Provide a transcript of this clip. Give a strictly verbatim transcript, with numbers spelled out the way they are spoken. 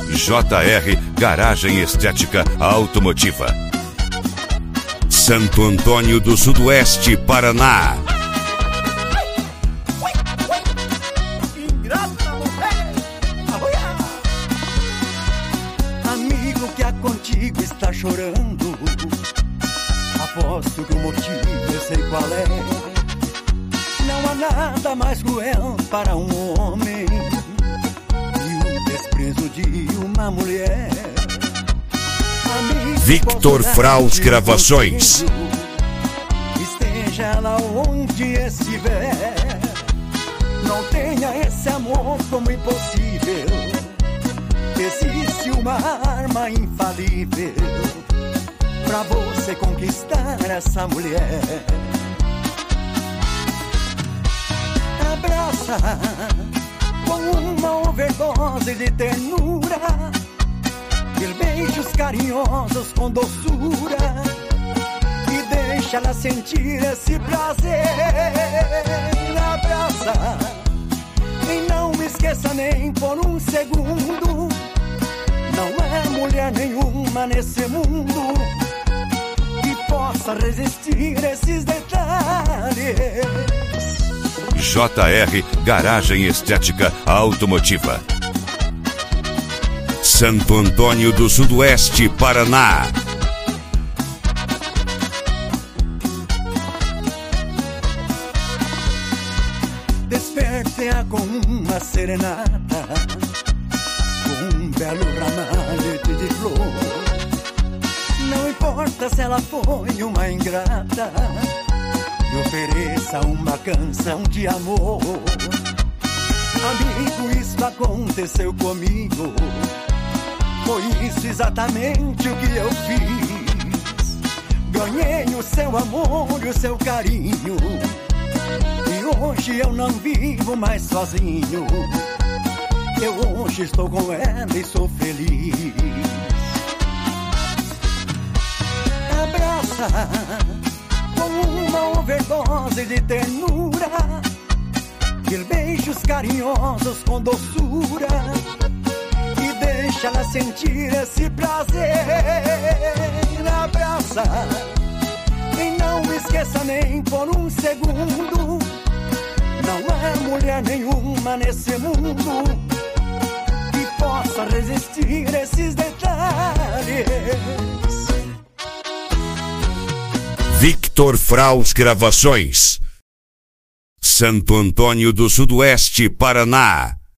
J R Garagem Estética Automotiva. Santo Antônio do Sudoeste, Paraná. Amigo que é contigo está chorando, aposto que o motivo eu sei qual é. Não há nada mais cruel para um homem que o desprezo de uma mulher. Amigo, Victor Fraus Gravações. Esteja ela onde estiver, não tenha esse amor como impossível. Existe uma arma infalível pra você conquistar essa mulher. Abraça com uma overdose de ternura, de beijos carinhosos com doçura, e deixa ela sentir esse prazer. Abraça e não esqueça nem por um segundo, não é mulher nenhuma nesse mundo que possa resistir esses detalhes. J R Garagem Estética Automotiva. Santo Antônio do Sudoeste, Paraná. Desperte-a com uma serenata, com um belo ramalhete de flor. Não importa se ela foi uma ingrata, me ofereça uma canção de amor. Amigo, isso aconteceu comigo, foi isso exatamente o que eu fiz. Ganhei o seu amor e o seu carinho, e hoje eu não vivo mais sozinho. Eu hoje estou com ela e sou feliz. Abraça com uma overdose de ternura, de beijos carinhosos com doçura, e deixa ela sentir esse prazer. Abraça e não esqueça nem por um segundo, não é mulher nenhuma nesse mundo que possa resistir esses detalhes. Victor Fraus Gravações. Santo Antônio do Sudoeste, Paraná.